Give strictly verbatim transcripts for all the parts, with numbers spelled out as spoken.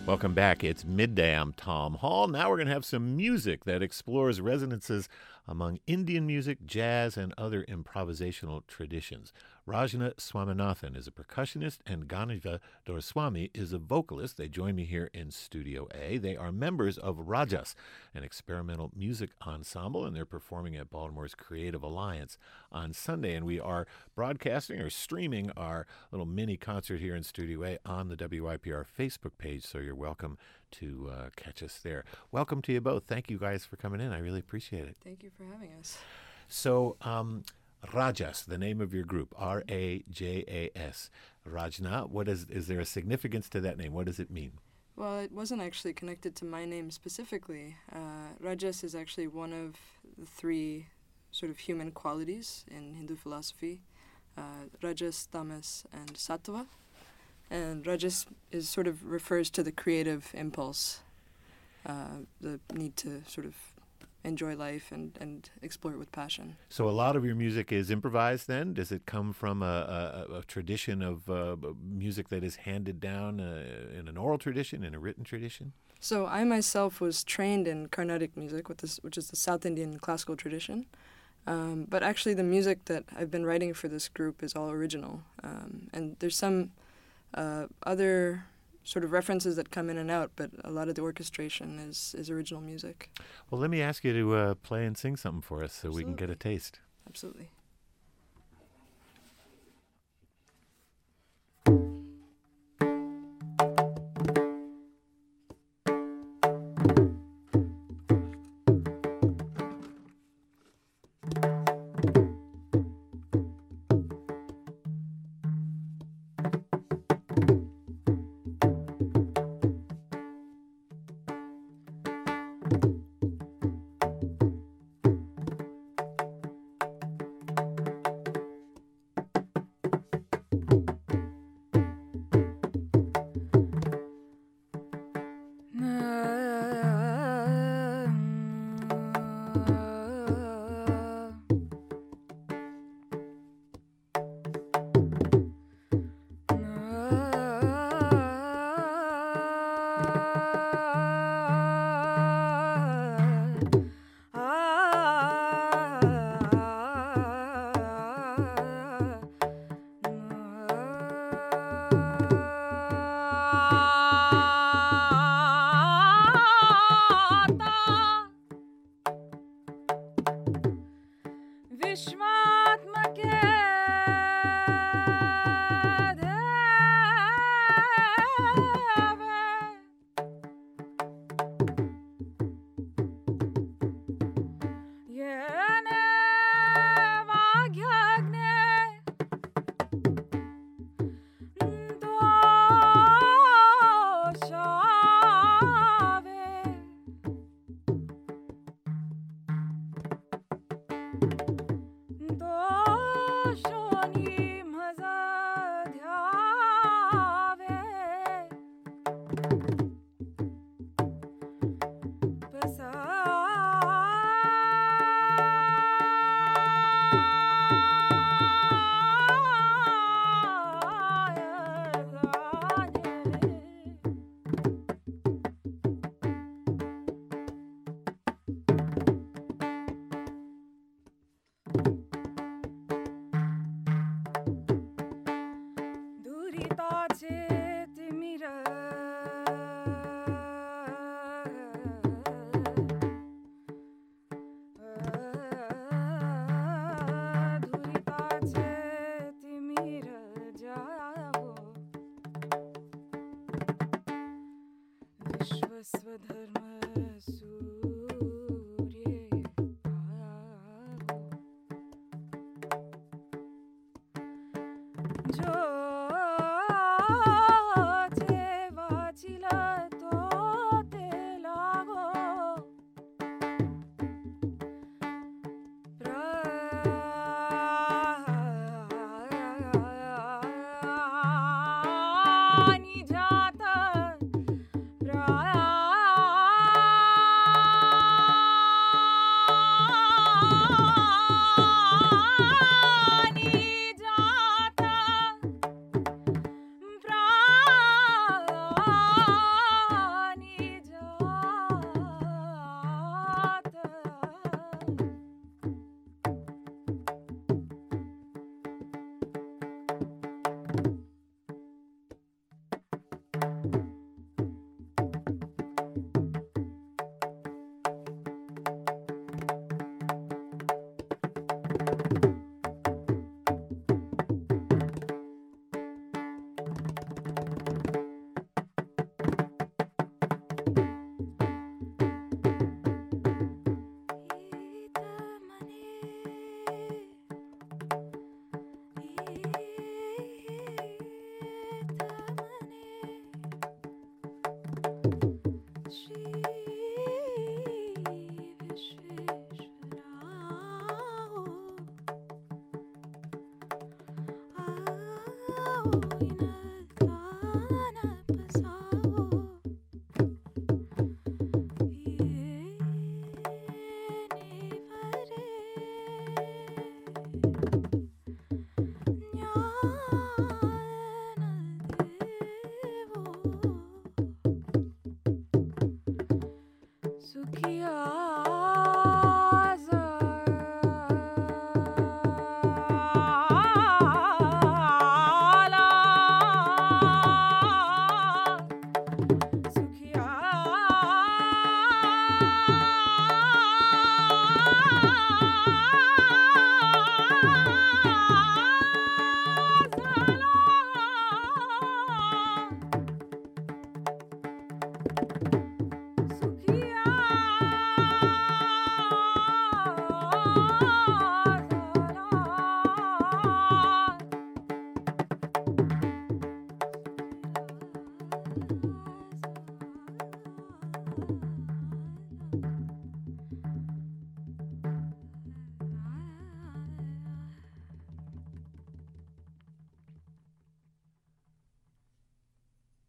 Welcome back. It's midday. I'm Tom Hall. Now we're going to have some music that explores resonances among Indian music, jazz, and other improvisational traditions. Rajna Swaminathan is a percussionist, and Ganiva Doraiswamy is a vocalist. They join me here in Studio A. They are members of Rajas, an experimental music ensemble, and they're performing at Baltimore's Creative Alliance on Sunday. And we are broadcasting or streaming our little mini concert here in Studio A on the W I P R Facebook page, so you're welcome to uh, catch us there. Welcome to you both. Thank you guys for coming in. I really appreciate it. Thank you for having us. So, um, Rajas, the name of your group, R A J A S. Rajna, what is, is there a significance to that name? What does it mean? Well, it wasn't actually connected to my name specifically. Uh, Rajas is actually one of the three sort of human qualities in Hindu philosophy, uh, Rajas, Tamas, and Sattva. And Rajas is sort of refers to the creative impulse, uh, the need to sort of enjoy life and, and explore it with passion. So a lot of your music is improvised then? Does it come from a, a, a tradition of uh, music that is handed down uh, in an oral tradition, in a written tradition? So I myself was trained in Carnatic music, with this, which is the South Indian classical tradition. Um, but actually the music that I've been writing for this group is all original. Um, and there's some uh, other sort of references that come in and out, but a lot of the orchestration is, is original music. Well, let me ask you to uh, play and sing something for us so Absolutely. we can get a taste. Absolutely.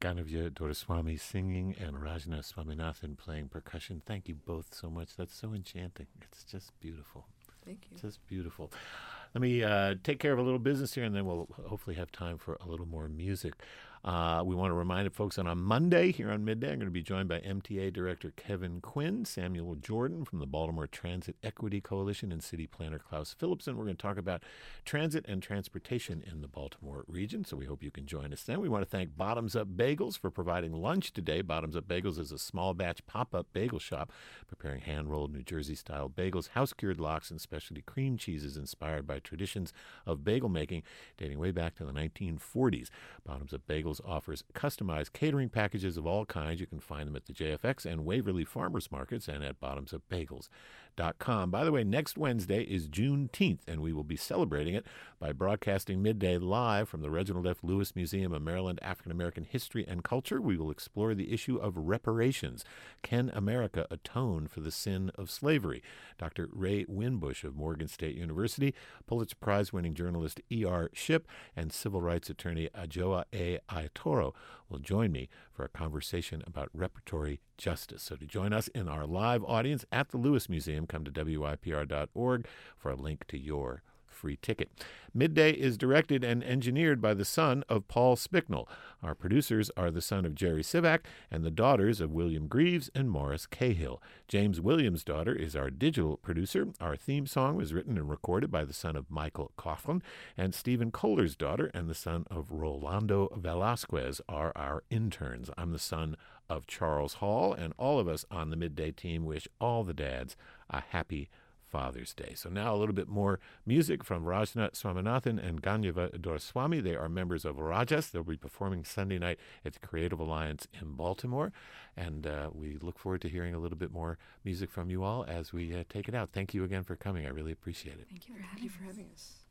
Ganavya Doraiswamy singing and Rajna Swaminathan playing percussion. Thank you both so much. That's so enchanting. It's just beautiful. Thank you. Just beautiful. Let me uh, take care of a little business here, and then we'll hopefully have time for a little more music. Uh, we want to remind folks that on Monday here on Midday, I'm going to be joined by M T A Director Kevin Quinn, Samuel Jordan from the Baltimore Transit Equity Coalition, and City Planner Klaus Philipson. We're going to talk about transit and transportation in the Baltimore region, so we hope you can join us then. We want to thank Bottoms Up Bagels for providing lunch today. Bottoms Up Bagels is a small batch pop-up bagel shop preparing hand-rolled New Jersey-style bagels, house-cured lox, and specialty cream cheeses inspired by traditions of bagel making dating way back to the nineteen forties. Bottoms Up Bagels offers customized catering packages of all kinds. You can find them at the J F X and Waverly Farmers Markets and at bottoms up bagels dot com. By the way, next Wednesday is Juneteenth, and we will be celebrating it by broadcasting Midday live from the Reginald F. Lewis Museum of Maryland African American History and Culture. We will explore the issue of reparations. Can America atone for the sin of slavery? Doctor Ray Winbush of Morgan State University, Pulitzer Prize-winning journalist E R. Shipp, and civil rights attorney Ajoa A. Ayatoro will join me for a conversation about reparatory justice. So to join us in our live audience at the Lewis Museum, come to W I P R dot org for a link to your free ticket. Midday is directed and engineered by the son of Paul Spicknell. Our producers are the son of Jerry Sivak and the daughters of William Greaves and Morris Cahill. James Williams' daughter is our digital producer. Our theme song was written and recorded by the son of Michael Coughlin, and Stephen Kohler's daughter and the son of Rolando Velasquez are our interns. I'm the son of Charles Hall, and all of us on the Midday team wish all the dads a happy Father's Day. So now a little bit more music from Rajna Swaminathan and Ganavya Doraiswamy. They are members of Rajas. They'll be performing Sunday night at the Creative Alliance in Baltimore. And uh, we look forward to hearing a little bit more music from you all as we uh, take it out. Thank you again for coming. I really appreciate it. Thank you for, Thank you for having us.